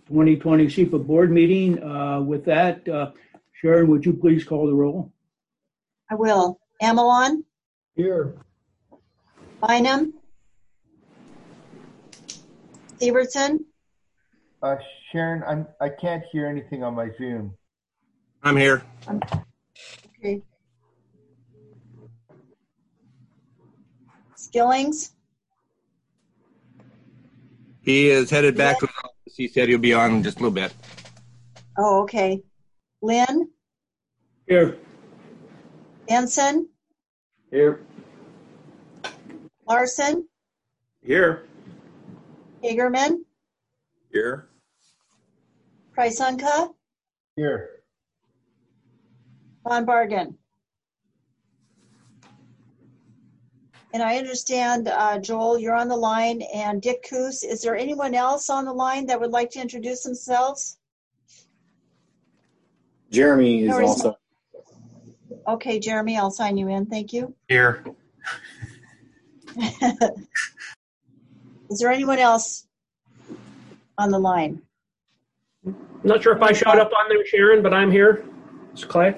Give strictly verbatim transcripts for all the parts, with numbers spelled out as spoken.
twenty twenty S E P A board meeting. Uh, with that, uh, Sharon, would you please call the roll? I will. Amelon? Here. Bynum? Severson? Uh, Sharon, I'm, I can't hear anything on my Zoom. I'm here. Um, okay. Skillings? He is headed back Lynn? to his office. He said he'll be on in just a little bit. Oh, okay. Lynn? Here. Benson? Here. Larson? Here. Hagerman? Here. Prysunka? Here. Von Bargen? And I understand, uh, Joel, you're on the line, and Dick Coos. Is there anyone else on the line that would like to introduce themselves? Jeremy is No, he's also. Okay, Jeremy, I'll sign you in. Thank you. Here. Is there anyone else on the line? I'm not sure if I showed up on there, Sharon, but I'm here. It's Clay.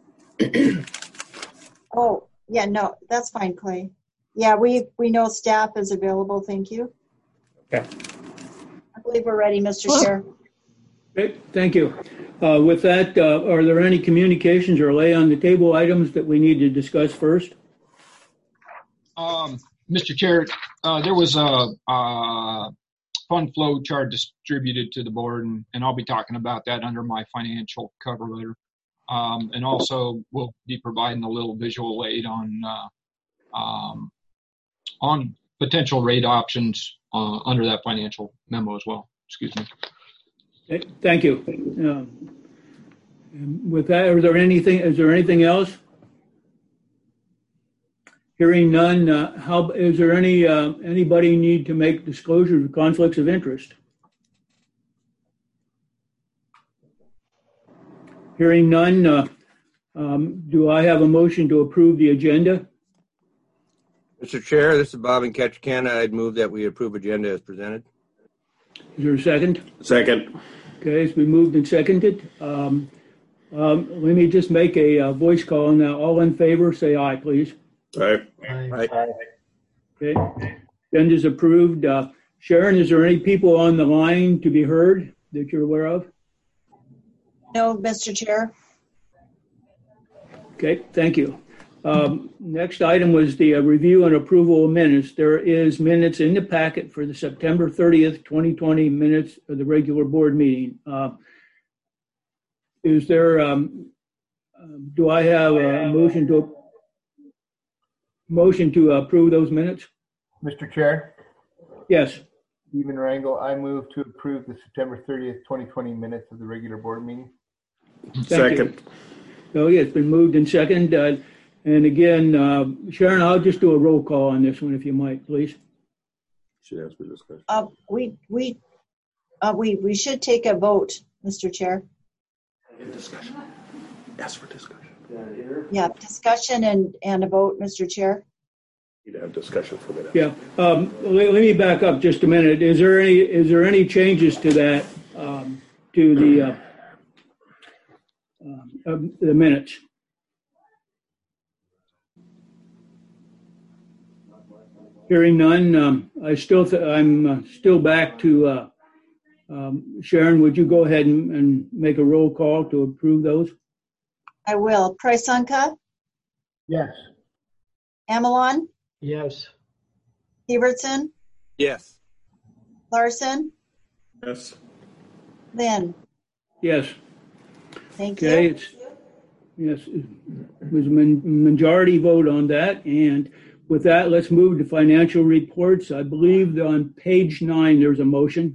Oh, yeah, no, that's fine, Clay. Yeah, we we know staff is available. Thank you. Okay. I believe we're ready, Mister Chair. Okay, thank you. Uh, with that, uh, are there any communications or lay on the table items that we need to discuss first? Um, Mister Chair, uh, there was a, a fund flow chart distributed to the board, and, and I'll be talking about that under my financial cover letter. Um, and also, we'll be providing a little visual aid on uh, um, on potential rate options uh, under that financial memo as well. Excuse me. Okay, thank you. Um, with that, is there anything? Is there anything else? Hearing none, uh, how is there any uh, anybody need to make disclosures of conflicts of interest? Hearing none, uh, um, do I have a motion to approve the agenda? Mister Chair, this is Bob in Ketchikan. I'd move that we approve agenda as presented. Is there a second? Second. Okay, it's been moved and seconded. Um, um, let me just make a, uh voice call now. All in favor, say aye, please. Aye. Aye. Okay. Agenda is approved. Uh, Sharon, is there any people on the line to be heard that you're aware of? No, Mister Chair. Okay, thank you. Um, next item was the uh, review and approval of minutes. There is minutes in the packet for the September thirtieth, twenty twenty minutes of the regular board meeting. Uh, is there, um, uh, do I have a motion to motion to approve those minutes? Mister Chair, Yes. Stephen Rangel, I move to approve the September thirtieth, twenty twenty minutes of the regular board meeting. Thank Second. you. So yeah, it's been moved and second. Uh, and again, uh, Sharon, I'll just do a roll call on this one, if you might, please. Should ask for discussion. Uh, we we uh, we we should take a vote, Mister Chair. Discussion. Ask for discussion. Yeah, discussion and and a vote, Mister Chair. You'd have discussion for a minute. Yeah. Um, let, let me back up just a minute. Is there any is there any changes to that um, to the uh, uh, the minutes? Hearing none, um, I still th- I'm uh, still back to uh, um, Sharon. Would you go ahead and, and make a roll call to approve those? I will. Prysunka, Yes. Amelon, Yes. Severson, Yes. Larson, Yes. Lynn. Yes. Thank Okay. you. It's yes. It was a majority vote on that, and with that, let's move to financial reports. I believe on page nine there's a motion.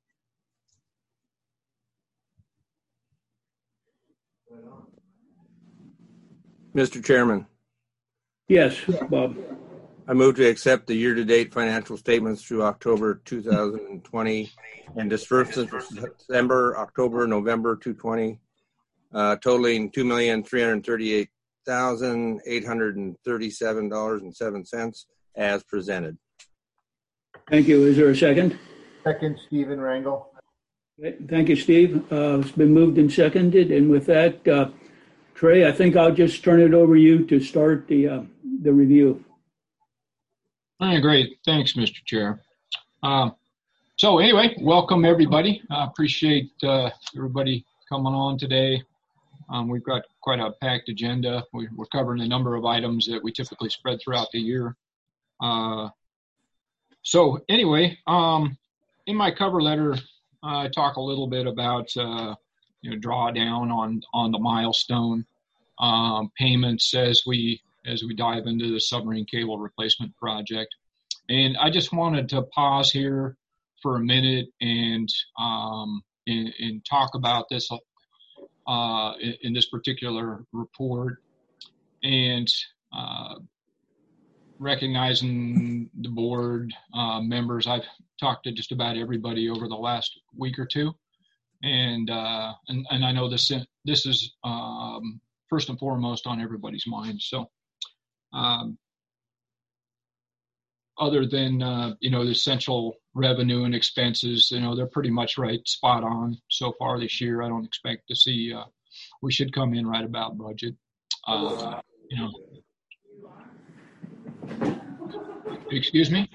Mister Chairman, Yes, Bob. I move to accept the year-to-date financial statements through October two thousand twenty and disbursements for September, October, November two thousand twenty, uh, totaling two million three hundred thirty-eight thousand eight hundred thirty-seven dollars and seven cents as presented. Thank you. Is there a second? Second, Stephen Rangel. Okay, thank you, Steve. Uh, It's been moved and seconded, and with that, uh, Trey, I think I'll just turn it over to you to start the, uh, the review. All right, great. Thanks, Mister Chair. Um, so anyway, welcome everybody. I appreciate uh, everybody coming on today. Um, we've got quite a packed agenda. We, we're covering a number of items that we typically spread throughout the year. Uh, so anyway, um, in my cover letter, I talk a little bit about uh, you know drawdown on on the milestone um, payments as we as we dive into the submarine cable replacement project. And I just wanted to pause here for a minute and um, and, and talk about this uh, in, in this particular report, and uh, recognizing the board uh, members. I've talked to just about everybody over the last week or two, and uh, and, and I know this this is um, first and foremost on everybody's mind. So. Um, other than, uh, you know, the essential revenue and expenses, you know, they're pretty much right spot on so far this year. I don't expect to see, uh, we should come in right about budget. Uh, you know, excuse me?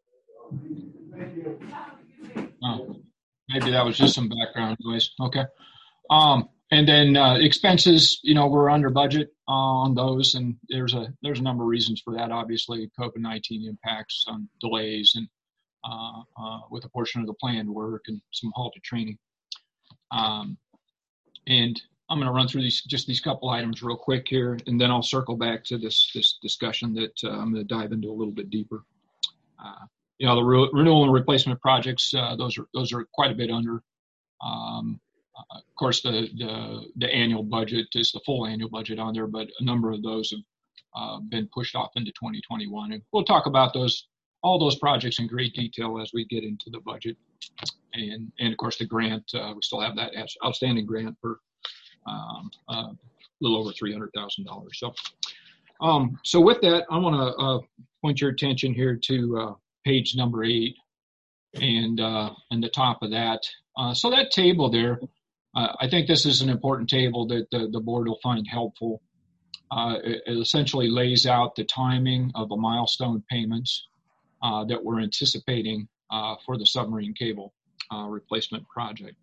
Oh, maybe that was just some background noise. Okay. Um, And then uh, expenses, you know, we're under budget on those, and there's a there's a number of reasons for that. Obviously, COVID nineteen impacts on delays and uh, uh, with a portion of the planned work and some halted training. Um, and I'm going to run through these just these couple items real quick here, and then I'll circle back to this this discussion that uh, I'm going to dive into a little bit deeper. Uh, you know, the re- renewal and replacement projects; uh, those are those are quite a bit under. Um, Uh, of course, the, the the annual budget is the full annual budget on there, but a number of those have uh, been pushed off into twenty twenty-one. And we'll talk about those all those projects in great detail as we get into the budget. And, and of course, the grant, uh, we still have that outstanding grant for um, uh, a little over three hundred thousand dollars. So, um, so with that, I want to uh, point your attention here to uh, page number eight and, uh, and the top of that. Uh, so that table there, Uh, I think this is an important table that the, the board will find helpful. Uh, it, it essentially lays out the timing of the milestone payments uh, that we're anticipating uh, for the submarine cable uh, replacement project.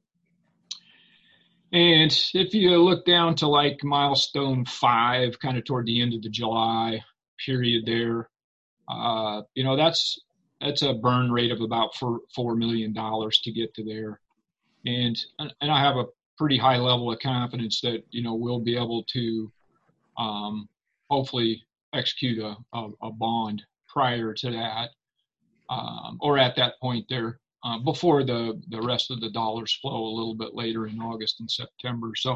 And if you look down to like milestone five, kind of toward the end of the July period there, uh, you know, that's that's a burn rate of about four, four million dollars to get to there. And and I have a pretty high level of confidence that, you know, we'll be able to um, hopefully execute a, a, a bond prior to that um, or at that point there uh, before the, the rest of the dollars flow a little bit later in August and September. So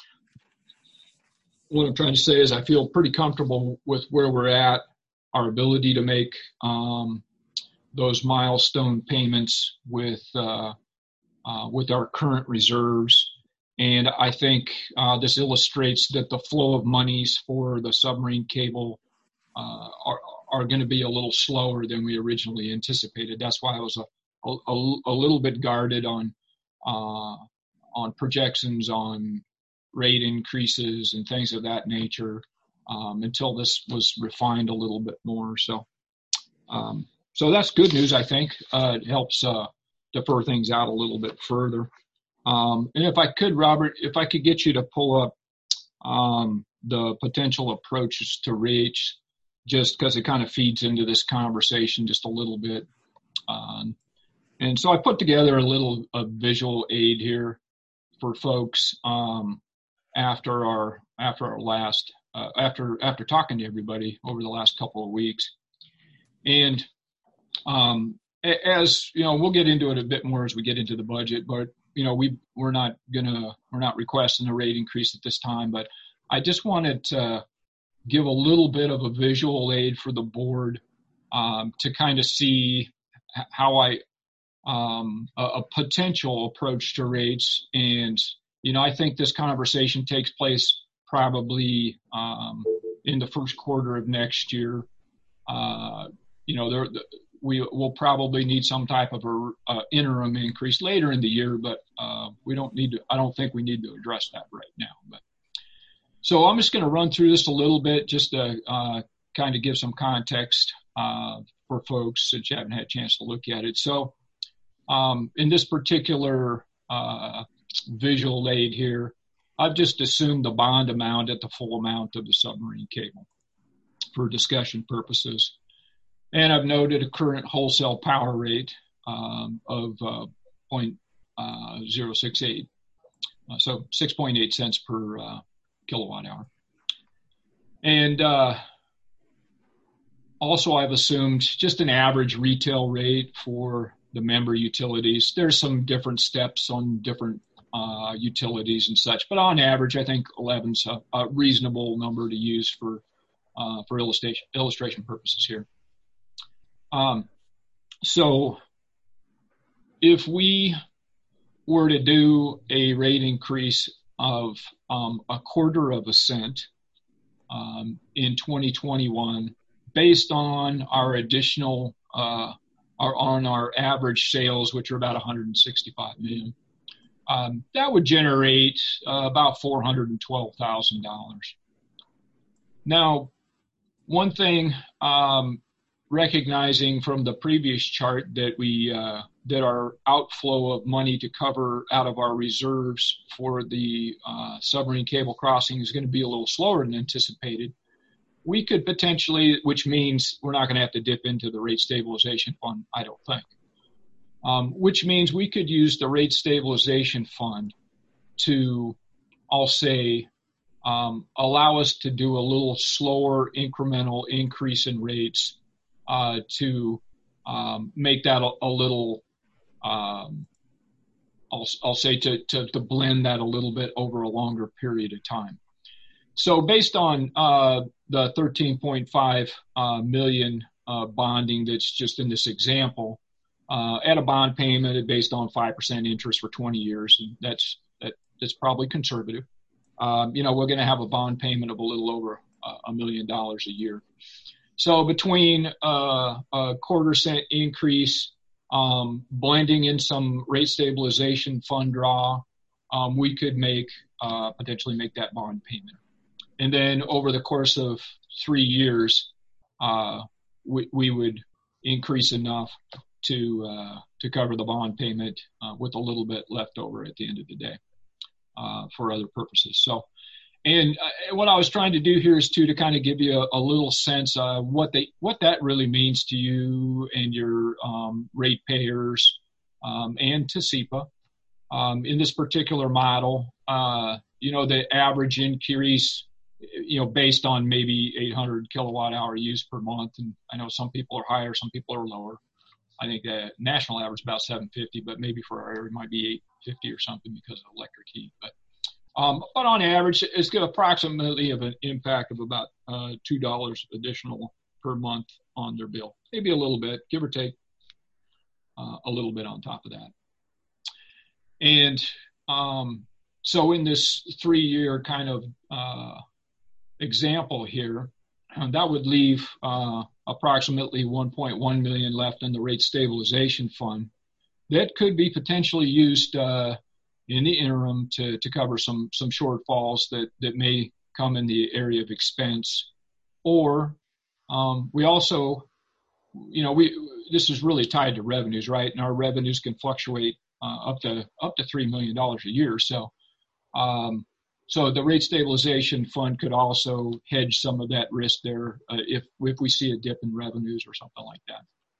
what I'm trying to say is I feel pretty comfortable with where we're at, our ability to make um, those milestone payments with uh, uh, with our current reserves. And I think uh, this illustrates that the flow of monies for the submarine cable uh, are, are going to be a little slower than we originally anticipated. That's why I was a, a, a little bit guarded on uh, on projections on rate increases and things of that nature um, until this was refined a little bit more. So, um, so that's good news. I think uh, it helps uh, defer things out a little bit further. Um, and if I could, Robert, if I could get you to pull up um, the potential approaches to rates, just because it kind of feeds into this conversation just a little bit. Um, and so I put together a little a visual aid here for folks um, after our after our last uh, after after talking to everybody over the last couple of weeks, and um, as you know, we'll get into it a bit more as we get into the budget, but. You know, we we're not gonna we're not requesting a rate increase at this time, but I just wanted to give a little bit of a visual aid for the board um, to kind of see how I um, a, a potential approach to rates. And you know, I think this conversation takes place probably um, in the first quarter of next year. Uh, you know, there we will probably need some type of a uh, interim increase later in the year, but uh, we don't need to, I don't think we need to address that right now. But so I'm just going to run through this a little bit just to uh, kind of give some context uh, for folks since you haven't had a chance to look at it. So um, in this particular uh, visual aid here, I've just assumed the bond amount at the full amount of the submarine cable for discussion purposes. And I've noted a current wholesale power rate um, of uh, zero point zero six eight, uh, so six point eight cents per uh, kilowatt hour. And uh, also I've assumed just an average retail rate for the member utilities. There's some different steps on different uh, utilities and such, but on average, I think eleven's a, a reasonable number to use for uh, for illustration illustration purposes here. Um, so if we were to do a rate increase of um, a quarter of a cent um, in twenty twenty-one, based on our additional, uh, our, on our average sales, which are about one hundred sixty-five million, um, that would generate uh, about four hundred twelve thousand dollars. Now, one thing, um, recognizing from the previous chart that we uh, that our outflow of money to cover out of our reserves for the uh, submarine cable crossing is going to be a little slower than anticipated, we could potentially, which means we're not going to have to dip into the rate stabilization fund, I don't think, um, which means we could use the rate stabilization fund to, I'll say, um, allow us to do a little slower incremental increase in rates Uh, to um, make that a, a little, um, I'll, I'll say to, to, to blend that a little bit over a longer period of time. So based on uh, the thirteen point five uh, million uh, bonding that's just in this example, uh, at a bond payment based on five percent interest for twenty years, and that's that, that's probably conservative. Um, you know, we're going to have a bond payment of a little over uh, a million dollars a year. So between uh, a quarter cent increase, um, blending in some rate stabilization fund draw, um, we could make uh, potentially make that bond payment. And then over the course of three years, uh, we, we would increase enough to uh, to cover the bond payment uh, with a little bit left over at the end of the day uh, for other purposes. So. And uh, what I was trying to do here is to to kind of give you a, a little sense of what they what that really means to you and your um, ratepayers um, and to S E P A. Um, in this particular model, uh, you know, the average increase, you know, based on maybe eight hundred kilowatt hour use per month, and I know some people are higher, some people are lower. I think the national average is about seven fifty, but maybe for our area it might be eight fifty or something because of electric heat. But Um, but on average, it's got approximately of an impact of about uh, two dollars additional per month on their bill. Maybe a little bit, give or take uh, a little bit on top of that. And um, so in this three-year kind of uh, example here, that would leave uh, approximately one point one million dollars left in the rate stabilization fund that could be potentially used uh, in the interim to, to cover some some shortfalls that, that may come in the area of expense. Or um, we also, you know, we this is really tied to revenues, right? And our revenues can fluctuate uh, up to up to three million dollars a year. So um, so the rate stabilization fund could also hedge some of that risk there uh, if if we see a dip in revenues or something like that.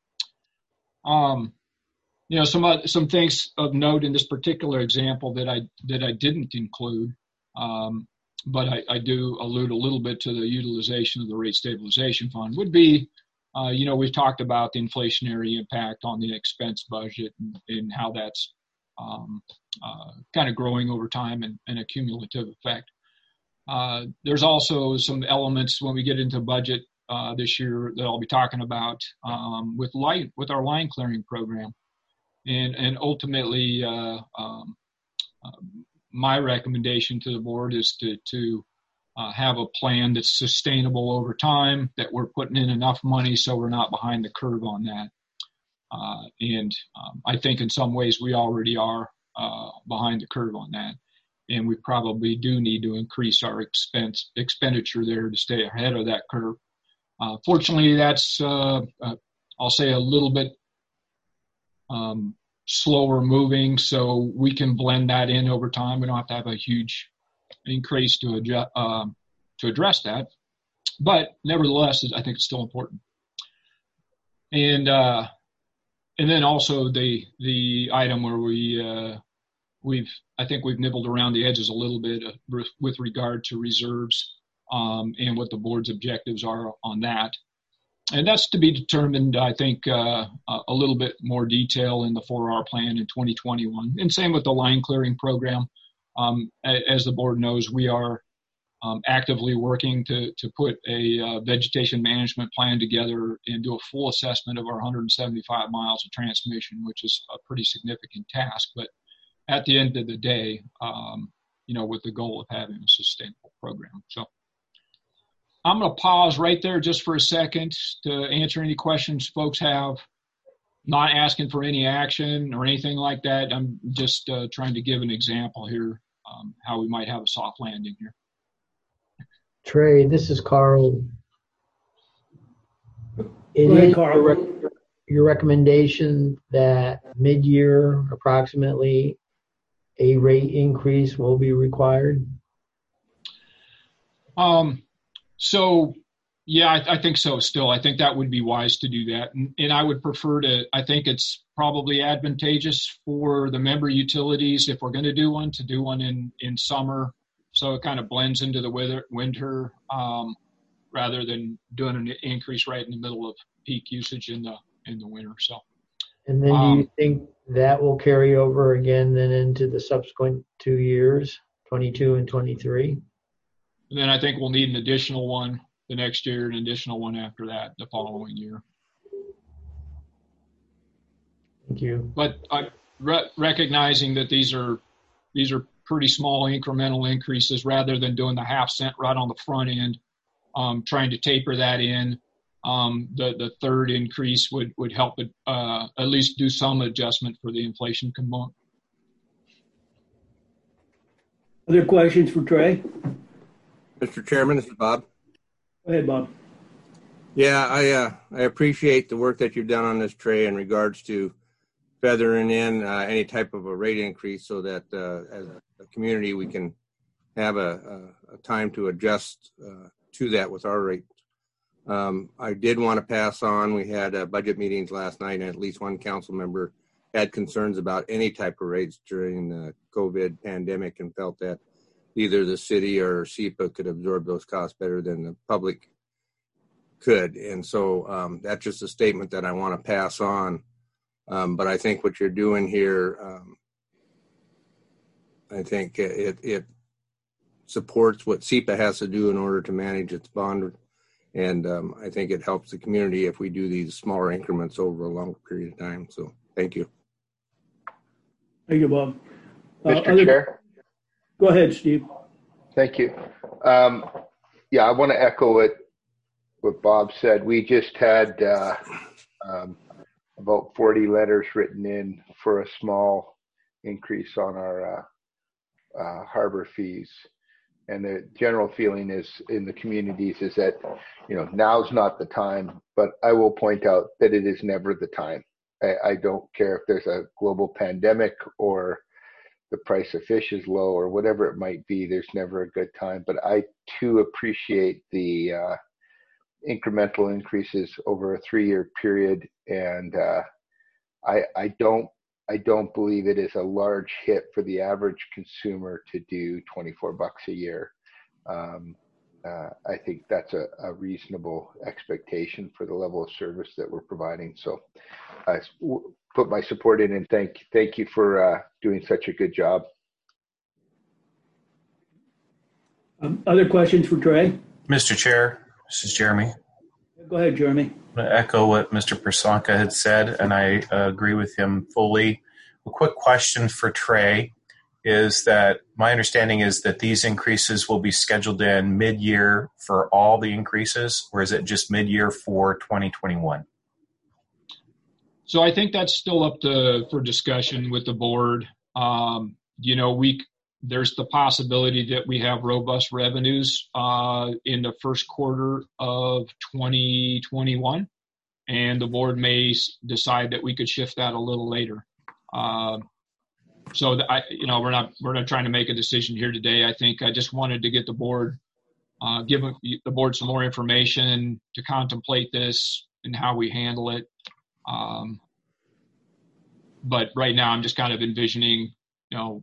Um, You know, some uh, some things of note in this particular example that I that I didn't include, um, but I, I do allude a little bit to the utilization of the rate stabilization fund would be, uh, you know, we've talked about the inflationary impact on the expense budget and, and how that's um, uh, kind of growing over time and, and a cumulative effect. Uh, there's also some elements when we get into budget uh, this year that I'll be talking about um, with light with our line clearing program. And, and ultimately, uh, um, uh, my recommendation to the board is to, to uh, have a plan that's sustainable over time, that we're putting in enough money so we're not behind the curve on that. Uh, and um, I think in some ways we already are uh, behind the curve on that. And we probably do need to increase our expense expenditure there to stay ahead of that curve. Uh, fortunately, that's, uh, uh, I'll say, a little bit um, slower moving, so we can blend that in over time. We don't have to have a huge increase to adjust, uh, to address that. But nevertheless, I think it's still important. And uh, and then also the the item where we uh, we've I think we've nibbled around the edges a little bit with regard to reserves um, and what the board's objectives are on that. And that's to be determined, I think, uh, a little bit more detail in the four R plan in twenty twenty-one. And same with the line clearing program. Um, as the board knows, we are um, actively working to, to put a uh, vegetation management plan together and do a full assessment of our one hundred seventy-five miles of transmission, which is a pretty significant task. But at the end of the day, um, you know, with the goal of having a sustainable program. So I'm going to pause right there just for a second to answer any questions folks have. Not asking for any action or anything like that. I'm just uh, trying to give an example here, um, how we might have a soft landing here. Trey, this is Carl. It Go ahead, is Carl. Your, rec- your recommendation that mid-year, approximately, a rate increase will be required? Um. So, yeah, I, I think so still. I think that would be wise to do that. And, and I would prefer to, I think it's probably advantageous for the member utilities, if we're going to do one, to do one in, in summer. So it kind of blends into the weather, winter um, rather than doing an increase right in the middle of peak usage in the in the winter. So, and then do um, you think that will carry over again then into the subsequent two years, twenty-two and twenty-three? And then I think we'll need an additional one the next year, an additional one after that the following year. Thank you. But I re- recognizing that these are these are pretty small incremental increases rather than doing the half cent right on the front end, um, trying to taper that in. Um, the, the third increase would, would help it, uh, at least do some adjustment for the inflation component. Other questions for Trey? Mister Chairman, this is Bob. Go ahead, Bob. Yeah, I uh, I appreciate the work that you've done on this, Trey, in regards to feathering in uh, any type of a rate increase so that uh, as a community we can have a, a, a time to adjust uh, to that with our rate. Um, I did want to pass on, we had uh, budget meetings last night, and at least one council member had concerns about any type of rates during the COVID pandemic and felt that either the city or S E P A could absorb those costs better than the public could. And so um, that's just a statement that I want to pass on. Um, but I think what you're doing here, um, I think it, it supports what S E P A has to do in order to manage its bond. And um, I think it helps the community if we do these smaller increments over a longer period of time. So thank you. Thank you, Bob. Uh, Mister other- Chair? Go ahead, Steve. Thank you. Um, yeah, I want to echo what, what Bob said. We just had uh, um, about forty letters written in for a small increase on our uh, uh, harbor fees. And the general feeling is in the communities is that, you know, now's not the time, but I will point out that it is never the time. I, I don't care if there's a global pandemic or the price of fish is low or whatever it might be, there's never a good time. But I too appreciate the uh, incremental increases over a three-year period. And uh, I, I don't I don't believe it is a large hit for the average consumer to do twenty-four bucks a year. Um, uh, I think that's a, a reasonable expectation for the level of service that we're providing. So I put my support in and thank thank you for uh, doing such a good job. Um, other questions for Trey? Mister Chair, this is Jeremy. Go ahead, Jeremy. I'm going to echo what Mister Persanka had said, and I uh, agree with him fully. A quick question for Trey is that my understanding is that these increases will be scheduled in mid-year for all the increases, or is it just mid-year for twenty twenty-one? So I think that's still up to for discussion with the board. Um, you know, we there's the possibility that we have robust revenues uh, in the first quarter of twenty twenty-one, and the board may decide that we could shift that a little later. Uh, so I, you know, we're not we're not trying to make a decision here today. I think I just wanted to get the board, uh, give the board some more information to contemplate this and how we handle it. Um, but right now, I'm just kind of envisioning, you know,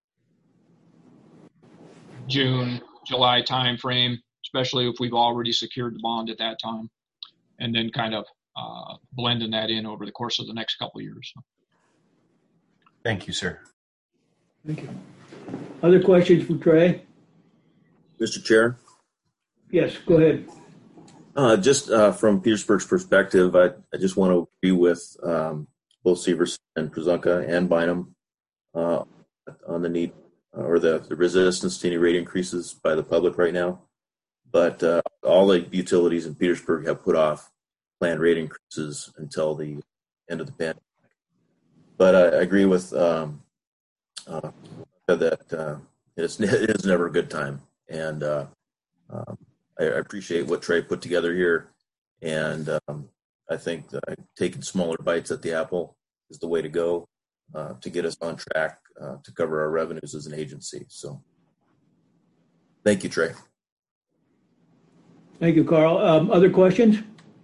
June, July timeframe, especially if we've already secured the bond at that time, and then kind of uh, blending that in over the course of the next couple of years. Thank you, sir. Thank you. Other questions for Trey? Mister Chair? Yes, go ahead. Uh, just uh, from Petersburg's perspective, I, I just want to agree with um, both Severson and Przonka and Bynum uh, on the need uh, or the, the resistance to any rate increases by the public right now. But uh, all the utilities in Petersburg have put off planned rate increases until the end of the pandemic. But I, I agree with um, uh, that uh, it's, it is never a good time. And uh, um, I appreciate what Trey put together here, and um, I think that taking smaller bites at the apple is the way to go uh, to get us on track uh, to cover our revenues as an agency. So thank you, Trey. Thank you, Carl. Um, other questions?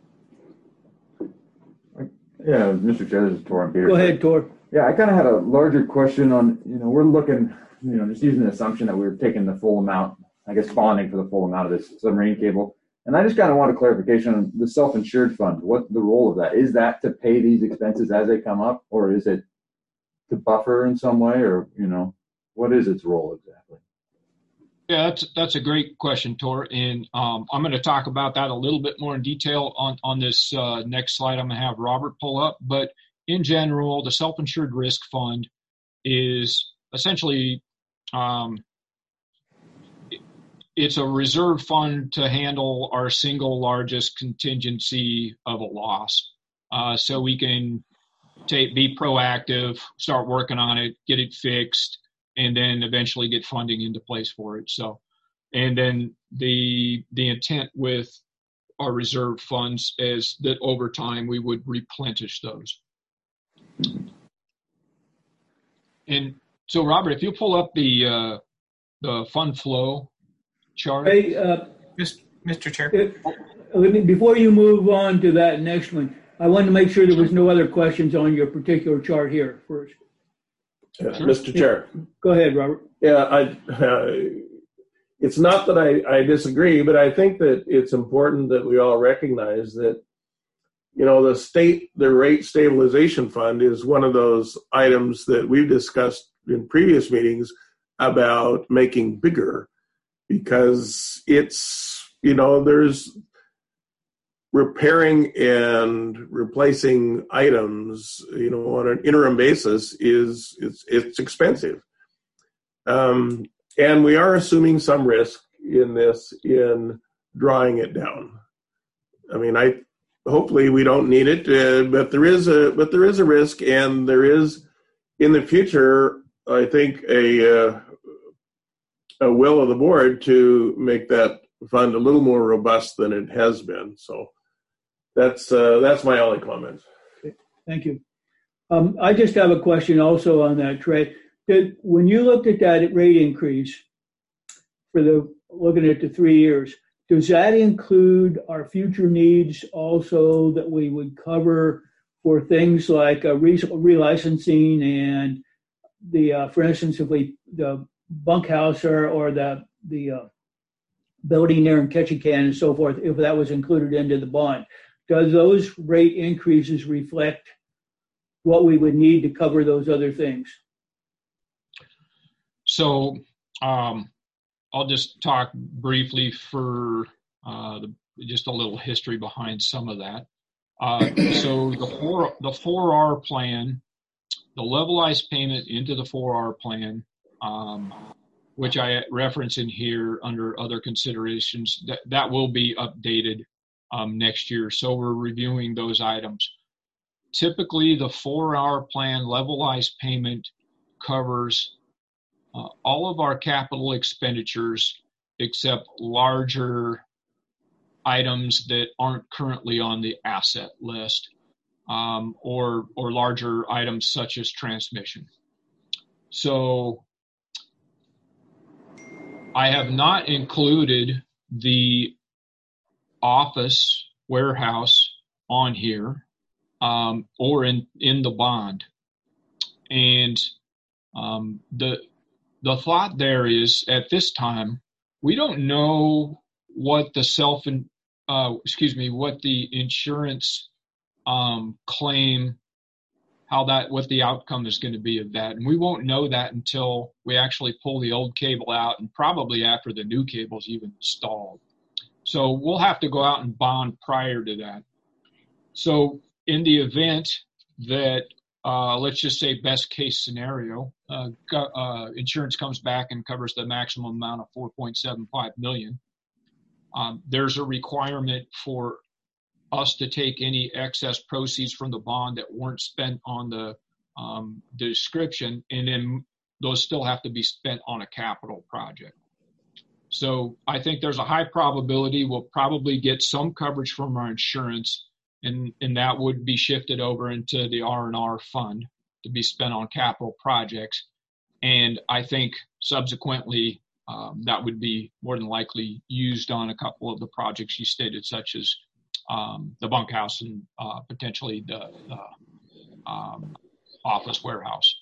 Yeah, Mister Chair, this is Tor on Peter. Go ahead, Tor. Yeah, I kind of had a larger question on, you know, we're looking, you know, just using the assumption that we were taking the full amount, I guess bonding for the full amount of this submarine cable. And I just kind of want a clarification on the self-insured fund. What the role of that? Is that to pay these expenses as they come up, or is it to buffer in some way, or, you know, what is its role exactly? Yeah, that's that's a great question, Tor. And um, I'm going to talk about that a little bit more in detail on, on this uh, next slide I'm going to have Robert pull up. But in general, the self-insured risk fund is essentially um, it's a reserve fund to handle our single largest contingency of a loss. Uh, so we can take, be proactive, start working on it, get it fixed, and then eventually get funding into place for it. So, and then the the intent with our reserve funds is that over time we would replenish those. And so, Robert, if you pull up the uh, the fund flow chart. Hey, uh, Mister Chair. It, let me, before you move on to that next one, I wanted to make sure there was no other questions on your particular chart here first. Yeah, sure. Mister Chair. Go ahead, Robert. Yeah, I, uh, it's not that I, I disagree, but I think that it's important that we all recognize that, you know, the state, the rate stabilization fund is one of those items that we've discussed in previous meetings about making bigger, because it's, you know, there's repairing and replacing items, you know, on an interim basis is it's it's expensive, um, and we are assuming some risk in this in drawing it down. I mean, I hopefully we don't need it, uh, but there is a but there is a risk, and there is in the future, I think, a uh, a will of the board to make that fund a little more robust than it has been. So. That's uh, that's my only comment. Okay. Thank you. Um, I just have a question also on that, Trey. Did, when you looked at that rate increase for the looking at the three years, does that include our future needs also that we would cover for things like uh, re- relicensing and the, uh, for instance, if we the bunkhouse or, or the the uh, building there in Ketchikan and so forth, if that was included into the bond? Does those rate increases reflect what we would need to cover those other things? So um, I'll just talk briefly for uh, the, just a little history behind some of that. Uh, so the four the four R plan, the levelized payment into the four R plan, um, which I reference in here under other considerations, that, that will be updated Um, next year. So we're reviewing those items. typically the four-hour plan levelized payment covers uh, all of our capital expenditures except larger items that aren't currently on the asset list, um, or or larger items such as transmission. So I have not included the office warehouse on here, um, or in, in the bond. And um, the the thought there is, at this time, we don't know what the self uh, excuse me what the insurance um, claim, how that what the outcome is going to be of that, and we won't know that until we actually pull the old cable out, and probably after the new cable's even installed. So we'll have to go out and bond prior to that. So in the event that, uh, let's just say best case scenario, uh, uh, insurance comes back and covers the maximum amount of four point seven five million, um, there's a requirement for us to take any excess proceeds from the bond that weren't spent on the, um, the description, and then those still have to be spent on a capital project. So I think there's a high probability we'll probably get some coverage from our insurance, and, and that would be shifted over into the R and R fund to be spent on capital projects. And I think subsequently um, that would be more than likely used on a couple of the projects you stated, such as um, the bunkhouse and uh, potentially the, the um, office warehouse.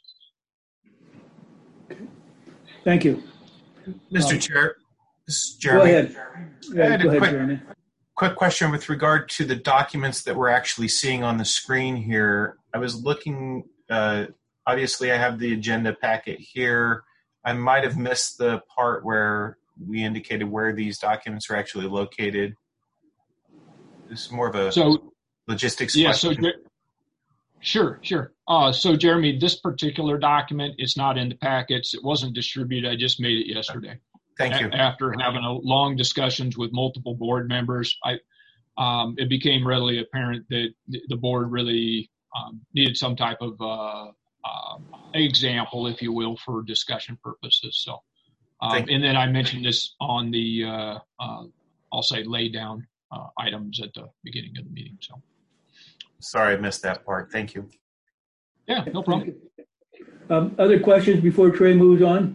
Thank you. Mister Um, Chair, this is Go Jeremy. ahead. I had Go a ahead, quick, Jeremy. quick question with regard to the documents that we're actually seeing on the screen here. I was looking, uh, obviously I have the agenda packet here. I might have missed the part where we indicated where these documents are actually located. This is more of a so, logistics yeah, question. So, sure, sure. Uh, so, Jeremy, this particular document is not in the packets. It wasn't distributed. I just made it yesterday. Thank you. A- after having a long discussions with multiple board members, I um, it became readily apparent that the board really um, needed some type of uh, uh, example, if you will, for discussion purposes. So, um, and then I mentioned this on the, uh, uh, I'll say, lay down uh, items at the beginning of the meeting. So, sorry, I missed that part. Thank you. Yeah, no problem. Um, other questions before Trey moves on?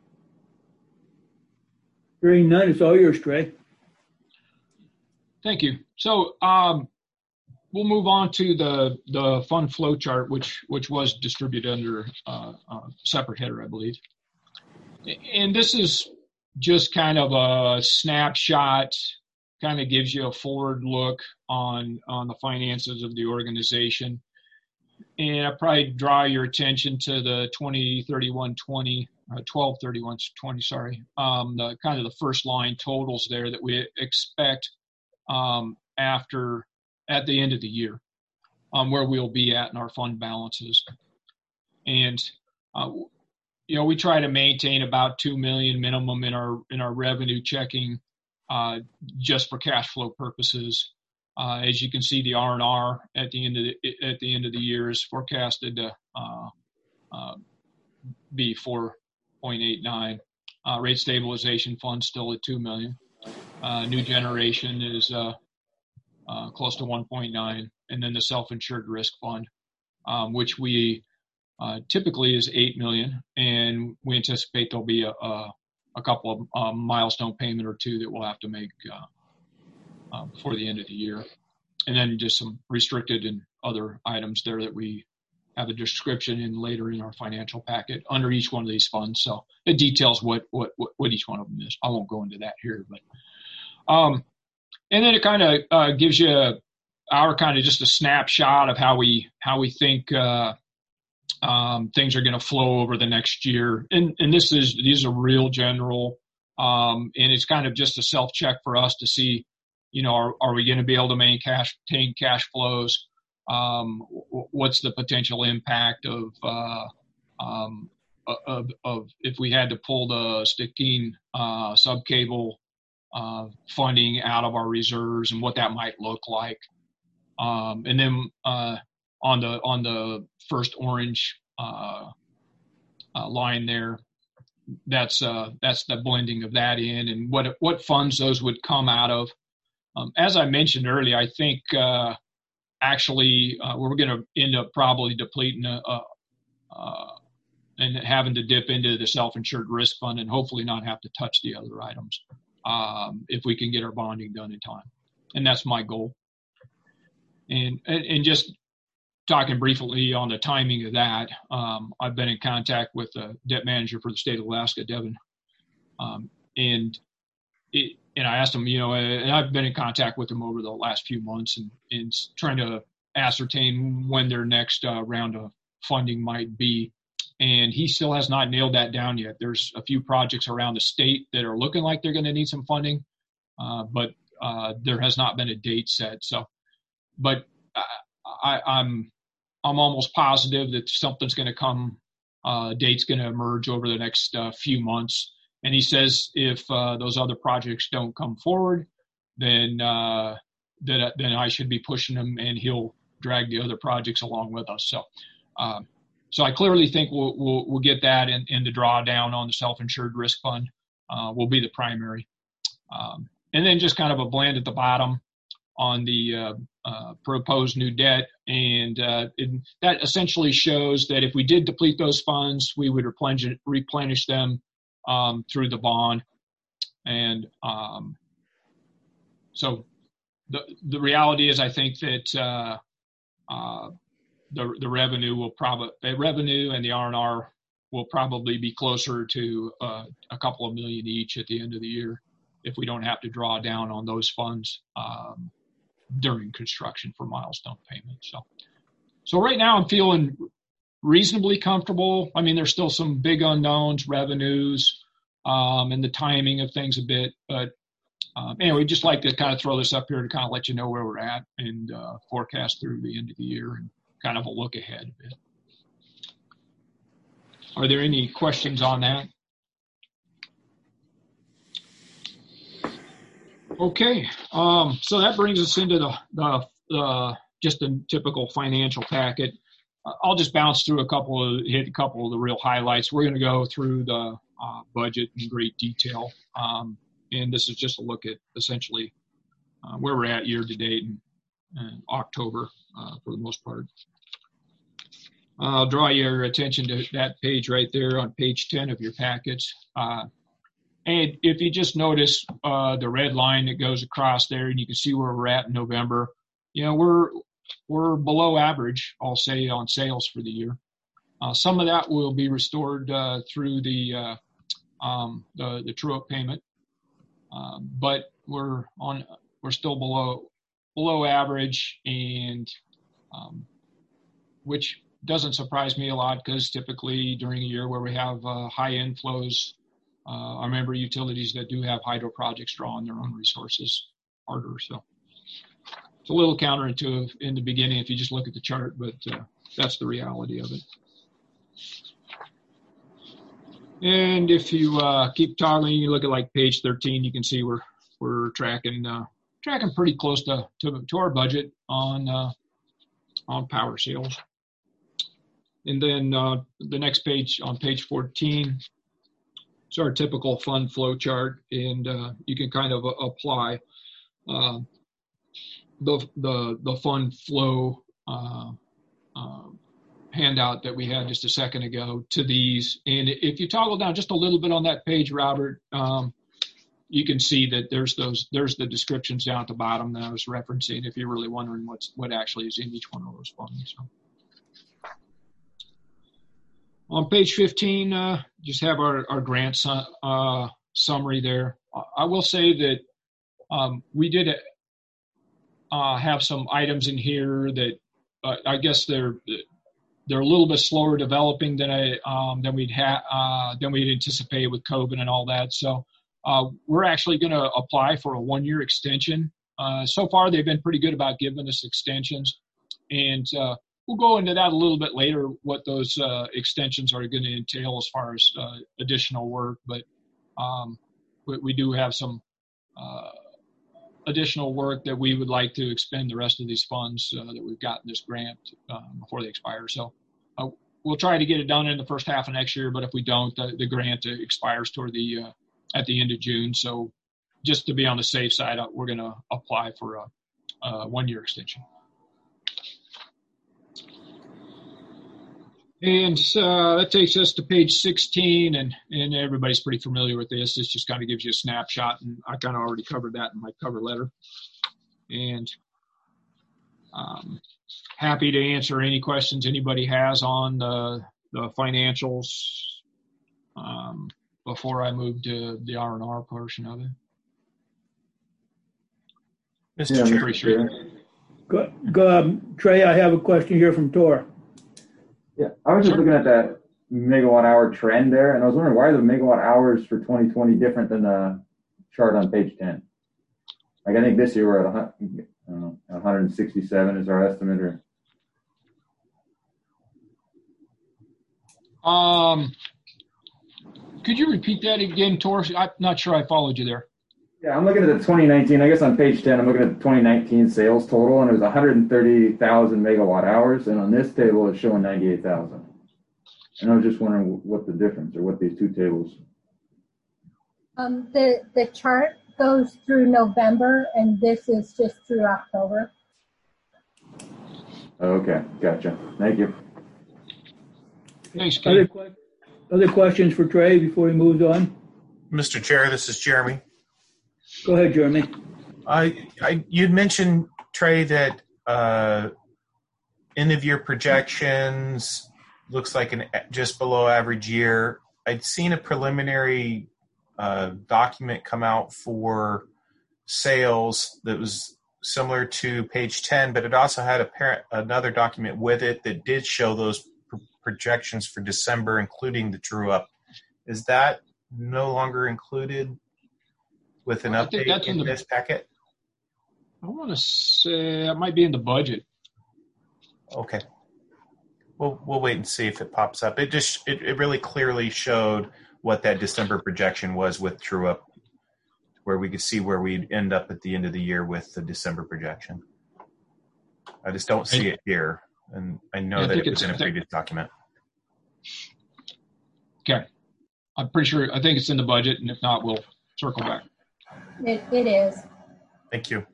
Hearing none, it's all yours, Trey. Thank you. So um, we'll move on to the the fund flow chart, which which was distributed under uh, a separate header, I believe. And this is just kind of a snapshot, kind of gives you a forward look on on the finances of the organization. And I probably draw your attention to the twenty thirty-one twenty, uh, twelve thirty-one twenty, sorry, um, the kind of the first line totals there that we expect um, after at the end of the year, um, where we'll be at in our fund balances. And uh, you know, we try to maintain about two million minimum in our in our revenue checking, uh, just for cash flow purposes. Uh, as you can see, the R and R at the end of the at the end of the year is forecasted to uh, uh, be four point eight nine. Uh, rate stabilization fund still at two million. Uh, new generation is uh, uh, close to one point nine, and then the self-insured risk fund, um, which we uh, typically is eight million, and we anticipate there'll be a, a, a couple of uh, milestone payment or two that we'll have to make Uh, Uh, before the end of the year. And then just some restricted and other items there that we have a description in later in our financial packet under each one of these funds. So it details what what what, what each one of them is. I won't go into that here, but um, and then it kind of uh, gives you our kind of just a snapshot of how we how we think uh, um, things are going to flow over the next year. And and this is these are real general, um, and it's kind of just a self check for us to see, you know, are, are we going to be able to maintain cash, maintain cash flows? Um, what's the potential impact of, uh, um, of, of if we had to pull the Stickeen uh, subcable uh, funding out of our reserves and what that might look like? Um, and then uh, on the on the first orange uh, uh, line there. That's uh, that's the blending of that in, and what what funds those would come out of. Um, as I mentioned earlier, I think uh, actually uh, we're going to end up probably depleting a, a, uh, and having to dip into the self-insured risk fund, and hopefully not have to touch the other items um, if we can get our bonding done in time. And that's my goal. And and, and just talking briefly on the timing of that, um, I've been in contact with the debt manager for the state of Alaska, Devin, um, and it, and I asked him, you know, and I've been in contact with him over the last few months, and, and trying to ascertain when their next uh, round of funding might be. And he still has not nailed that down yet. There's a few projects around the state that are looking like they're going to need some funding, uh, but uh, there has not been a date set. So, but I, I, I'm I'm almost positive that something's going to come. Uh, date's going to emerge over the next uh, few months. And he says if uh, those other projects don't come forward, then uh, that then I should be pushing them, and he'll drag the other projects along with us. So. Um, So I clearly think we'll we'll, we'll get that, in, in the drawdown on the self-insured risk fund uh, will be the primary, um, and then just kind of a blend at the bottom on the uh, uh, proposed new debt, and uh, it, that essentially shows that if we did deplete those funds, we would replenish replenish them um, through the bond, and um, so the the reality is I think that. Uh, uh, The, the revenue will probably revenue and the R and R will probably be closer to uh, a couple of million each at the end of the year if we don't have to draw down on those funds um, during construction for milestone payments. So, so right now I'm feeling reasonably comfortable. I mean, there's still some big unknowns, revenues, um, and the timing of things a bit, but um, anyway, just like to kind of throw this up here to kind of let you know where we're at and uh, forecast through the end of the year and kind of a look ahead a bit. Are there any questions on that? Okay, um, so that brings us into the, the, the just a typical financial packet. Uh, I'll just bounce through a couple of, hit a couple of the real highlights. We're going to go through the uh, budget in great detail, um, and this is just a look at essentially uh, where we're at year to date in, in October uh, for the most part. I'll draw your attention to that page right there on page ten of your packets. Uh, and if you just notice uh, the red line that goes across there, and you can see where we're at in November, you know, we're we're below average, I'll say, on sales for the year. Uh, some of that will be restored uh, through the, uh, um, the the true-up payment, uh, but we're on we're still below below average, and um, which doesn't surprise me a lot because typically during a year where we have uh, high inflows, uh, I remember utilities that do have hydro projects draw on their own resources harder. So it's a little counterintuitive in the beginning if you just look at the chart, but uh, that's the reality of it. And if you uh, keep toggling, you look at like page thirteen, you can see we're we're tracking uh, tracking pretty close to, to to our budget on uh, on power sales. And then uh, the next page on page fourteen, it's our typical fund flow chart, and uh, you can kind of uh, apply uh, the the the fund flow uh, uh, handout that we had just a second ago to these. And if you toggle down just a little bit on that page, Robert, um, you can see that there's those there's the descriptions down at the bottom that I was referencing. If you're really wondering what's what actually is in each one of those funds. So. On page fifteen, uh, just have our, our grant su- uh, summary there. I will say that um, we did uh, have some items in here that uh, I guess they're they're a little bit slower developing than I um, than we'd ha- uh, than we'd anticipated with COVID and all that. So uh, we're actually going to apply for a one-year extension. Uh, so far, they've been pretty good about giving us extensions, and uh, we'll go into that a little bit later, what those uh, extensions are going to entail as far as uh, additional work. But um, we, we do have some uh, additional work that we would like to expend the rest of these funds uh, that we've got in this grant uh, before they expire. So uh, we'll try to get it done in the first half of next year, but if we don't, the, the grant expires toward the uh, at the end of June. So just to be on the safe side, we're going to apply for a, a one-year extension. And uh, that takes us to page sixteen, and, and everybody's pretty familiar with this. This just kind of gives you a snapshot, and I kind of already covered that in my cover letter. And um, happy to answer any questions anybody has on the, the financials um, before I move to the R and R portion of it. Mister Yeah, Chair. Pretty sure. Go, go, um, Trey, I have a question here from Tor. Yeah, I was just Sure. looking at that megawatt hour trend there, and I was wondering why are the megawatt hours for twenty twenty different than the chart on page ten? Like I think this year we're at a hun- I don't know, one hundred sixty-seven is our estimate, or Um, could you repeat that again, Tor? I'm not sure I followed you there. yeah, I'm looking at the twenty nineteen. I guess on page ten, I'm looking at the twenty nineteen sales total, and it was one hundred thirty thousand megawatt hours, and on this table it's showing ninety-eight thousand. And I was just wondering what the difference, or what these two tables. Um, the, the chart goes through November, and this is just through October. Okay, gotcha. Thank you. Thanks, Other, Ken. que- other questions for Trey before he moves on? Mister Chair, this is Jeremy. Go ahead, Jeremy. I, I you'd mentioned, Trey, that uh, end of year projections looks like an just below average year. I'd seen a preliminary uh, document come out for sales that was similar to page ten, but it also had a parent, another document with it that did show those pr- projections for December, including the true up. Is that no longer included with an I think update that's in in the- this packet? I want to say it might be in the budget. Okay. We'll we'll wait and see if it pops up. It just it, it really clearly showed what that December projection was with true up, where we could see where we'd end up at the end of the year with the December projection. I just don't see it here, and I know Yeah, I that think it was it's- in a previous document. Okay. I'm pretty sure, I think it's in the budget, and if not, we'll circle back. It, it is. Thank you.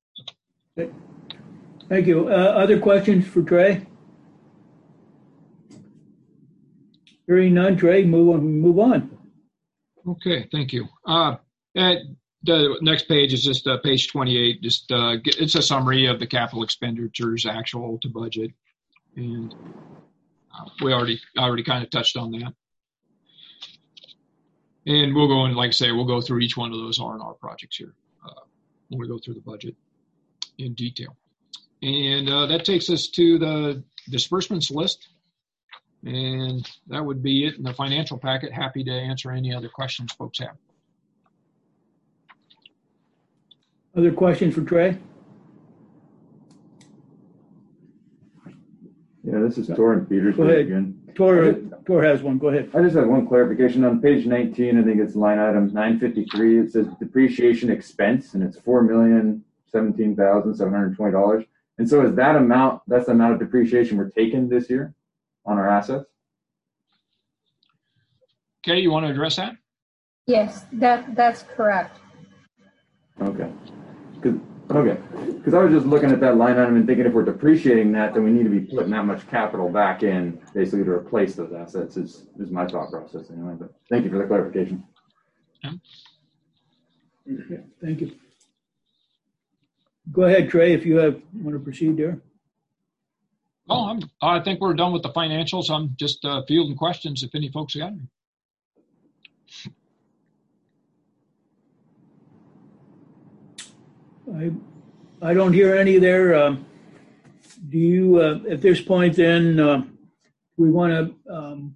Thank you. Uh, other questions for Trey? Hearing none, Trey, move on. Move on. Okay, thank you. Uh, and the next page is just uh, page twenty-eight. Just uh, it's a summary of the capital expenditures actual to budget, and uh, we already already kind of touched on that. And we'll go in, like I say, we'll go through each one of those R and R projects here uh, when we go through the budget in detail. And uh, that takes us to the disbursements list. And that would be it in the financial packet. Happy to answer any other questions folks have. Other questions for Trey? Yeah, this is Tor and Petersburg Go ahead. again. Tor, Tor has one. Go ahead. I just have one clarification on page nineteen. I think it's line item nine fifty-three. It says depreciation expense, and it's four million seventeen thousand seven hundred twenty dollars. And so, is that amount? That's the amount of depreciation we're taking this year on our assets? Okay, you want to address that? Yes, that, that's correct. Okay. Cause, okay. Because I was just looking at that line item and thinking if we're depreciating that, then we need to be putting that much capital back in, basically to replace those assets. Is is my thought process anyway. But thank you for the clarification. Yeah. Okay, thank you. Go ahead, Trey, if you have want to proceed there. Oh, I'm, I think we're done with the financials. I'm just uh, fielding questions if any folks got any. I I don't hear any there. Um, do you, uh, at this point then, uh, we want to, um,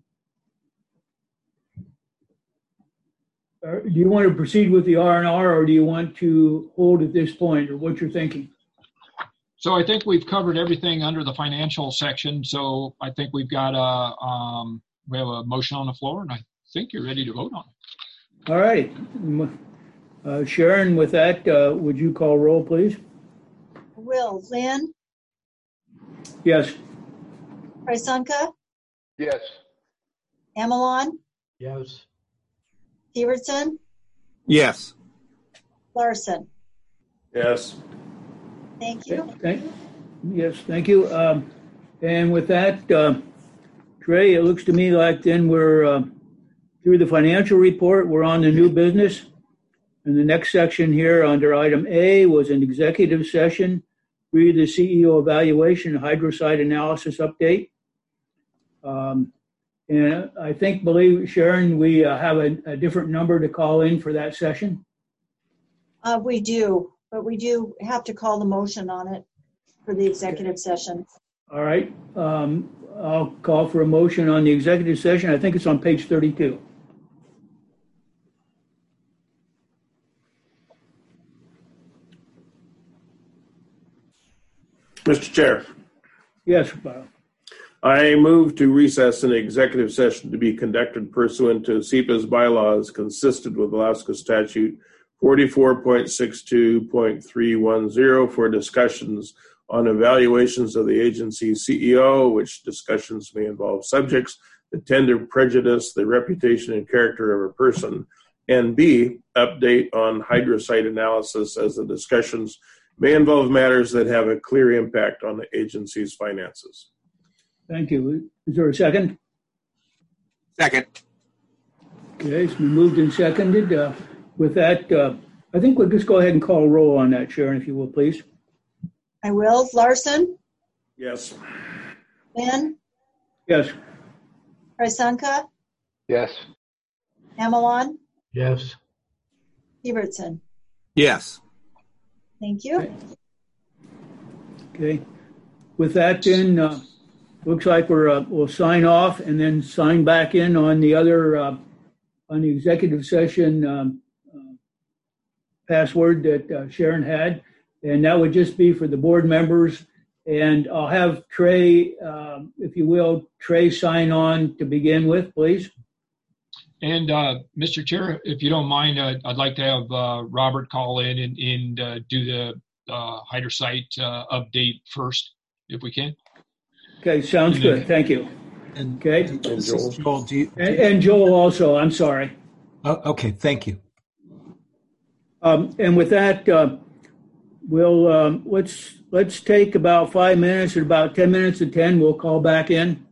or do you want to proceed with the R and R, or do you want to hold at this point, or what you're thinking? So I think we've covered everything under the financial section. So I think we've got a, um, we have a motion on the floor, and I think you're ready to vote on it. All right. M- Uh, Sharon, with that, uh, would you call roll, please? Will. Lynn? Yes. Chrysanka? Yes. Amelon? Yes. Severson? Yes. Larson? Yes. Thank you. Thank, yes, thank you. Um, and with that, uh, Trey, it looks to me like then we're uh, through the financial report. We're on the new business. And the next section here under item A was an executive session, read the C E O evaluation, hydrosite analysis update. Um, and I think, believe Sharon, we uh, have a, a different number to call in for that session. Uh, we do, but we do have to call the motion on it for the executive session. All right. Um, I'll call for a motion on the executive session. I think it's on page thirty-two. Mister Chair, Yes, Bob. I move to recess an executive session to be conducted pursuant to S E P A's bylaws consistent with Alaska Statute forty-four point six two point three one zero for discussions on evaluations of the agency's C E O, which discussions may involve subjects that tend to prejudice the reputation and character of a person, and B, update on hydrosite analysis as the discussions may involve matters that have a clear impact on the agency's finances. Thank you. Is there a second? Second. Okay, it's been moved and seconded. Uh, with that, uh, I think we'll just go ahead and call roll on that, Sharon, if you will, please. I will. Larson? Yes. Lynn? Yes. Chrysanka? Yes. Amelon? Yes. Severson? Yes. Thank you. Okay. Okay. With that, then, uh, looks like we're uh, we'll sign off and then sign back in on the other uh, on the executive session um, uh, password that uh, Sharon had, and that would just be for the board members. And I'll have Trey, um, if you will, Trey sign on to begin with, please. And uh, Mister Chair, if you don't mind, uh, I'd like to have uh, Robert call in and, and uh, do the uh, hydrosite uh, update first, if we can. Okay, sounds And then- good. Thank you. And Okay. this is Joel, do you, And, and Joel also, I'm sorry. oh, okay, thank you. Um, and with that, uh, we'll um, let's let's take about five minutes. At about ten minutes to ten, we'll call back in.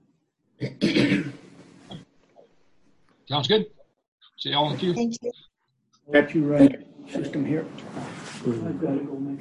Sounds good. See y'all in a few. Thank you. Got you right. System here. I've got to go make